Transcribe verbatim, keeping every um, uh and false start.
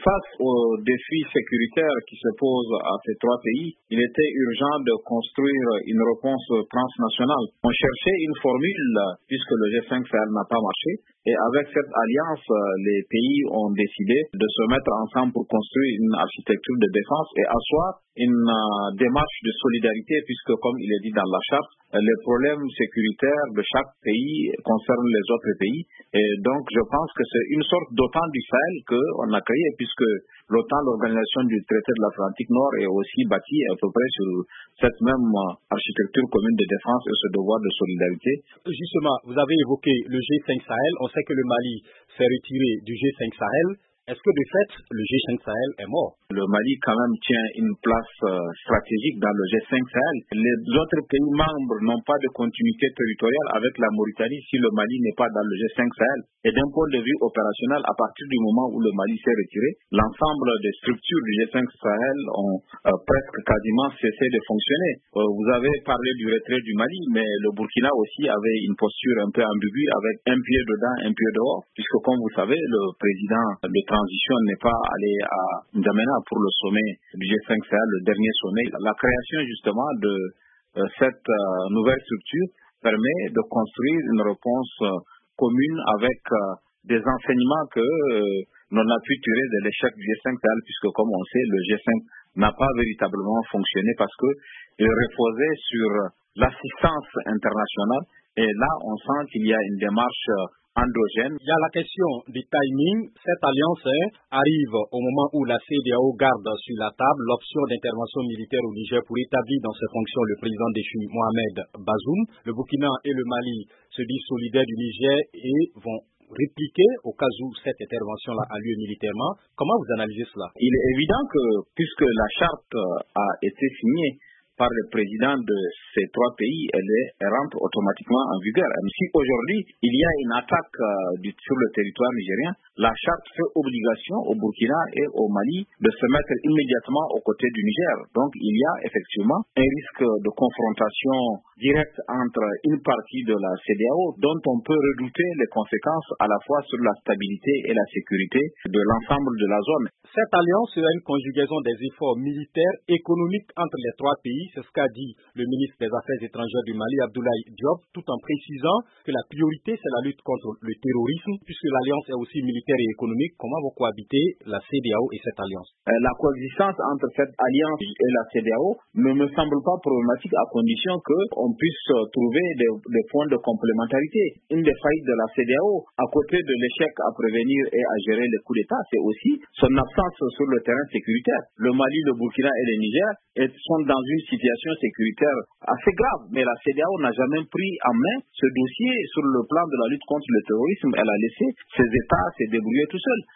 Face aux défis sécuritaires qui se posent à ces trois pays, il était urgent de construire une réponse transnationale. On cherchait une formule puisque le G cinq Sahel n'a pas marché. Et avec cette alliance, les pays ont décidé de se mettre ensemble pour construire une architecture de défense et asseoir une euh, démarche de solidarité puisque, comme il est dit dans la charte, les problèmes sécuritaires de chaque pays concernent les autres pays. Et donc, je pense que c'est une sorte d'OTAN du Sahel qu'on a créé puisque l'OTAN, l'organisation du traité de l'Atlantique Nord, est aussi bâtie à peu près sur cette même architecture commune de défense et ce devoir de solidarité. Justement, vous avez évoqué le G cinq Sahel. On sait que le Mali s'est retiré du G cinq Sahel. Est-ce que de fait, le G cinq Sahel est mort? Le Mali quand même tient une place euh, stratégique dans le G cinq Sahel. Les autres pays membres n'ont pas de continuité territoriale avec la Mauritanie si le Mali n'est pas dans le G cinq Sahel. Et d'un point de vue opérationnel, à partir du moment où le Mali s'est retiré, l'ensemble des structures du G cinq Sahel ont euh, presque quasiment cessé de fonctionner. Euh, vous avez parlé du retrait du Mali, mais le Burkina aussi avait une posture un peu ambiguë avec un pied dedans, un pied dehors, puisque comme vous savez, le président de transition n'est pas allé à N'Djamena pour le sommet du G cinq Sahel, le dernier sommet. La création justement de euh, cette euh, nouvelle structure permet de construire une réponse euh, commune avec euh, des enseignements que euh, l'on a pu tirer de l'échec du G cinq Sahel, puisque comme on sait, le G cinq n'a pas véritablement fonctionné parce qu'il reposait sur l'assistance internationale. Et là, on sent qu'il y a une démarche euh, endogène. Il y a la question du timing. Cette alliance hein, arrive au moment où la C E D E A O garde sur la table l'option d'intervention militaire au Niger pour établir dans ses fonctions le président déchu Mohamed Bazoum. Le Burkina et le Mali se disent solidaires du Niger et vont répliquer au cas où cette intervention-là a lieu militairement. Comment vous analysez cela? Il est évident que puisque la charte a été signée par le président de ces trois pays, elle, est, elle rentre automatiquement en vigueur. Si aujourd'hui, il y a une attaque euh, du, sur le territoire nigérien, la charte fait obligation au Burkina et au Mali de se mettre immédiatement aux côtés du Niger. Donc, il y a effectivement un risque de confrontation directe entre une partie de la C E D E A O, dont on peut redouter les conséquences à la fois sur la stabilité et la sécurité de l'ensemble de la zone. Cette alliance sera une conjugaison des efforts militaires, économiques entre les trois pays. C'est ce qu'a dit le ministre des Affaires étrangères du Mali, Abdoulaye Diop, tout en précisant que la priorité, c'est la lutte contre le terrorisme, puisque l'alliance est aussi militaire et économique. Comment vont cohabiter la C E D E A O et cette alliance? euh, La coexistence entre cette alliance et la C E D E A O ne me semble pas problématique à condition qu'on puisse trouver des, des points de complémentarité. Une des faillites de la C E D E A O, à côté de l'échec à prévenir et à gérer les coups d'État, c'est aussi son absence sur le terrain sécuritaire. Le Mali, le Burkina et le Niger sont dans une situation sécuritaire assez grave, mais la C E D E A O n'a jamais pris en main ce dossier sur le plan de la lutte contre le terrorisme. Elle a laissé ces États se débrouiller tout seuls.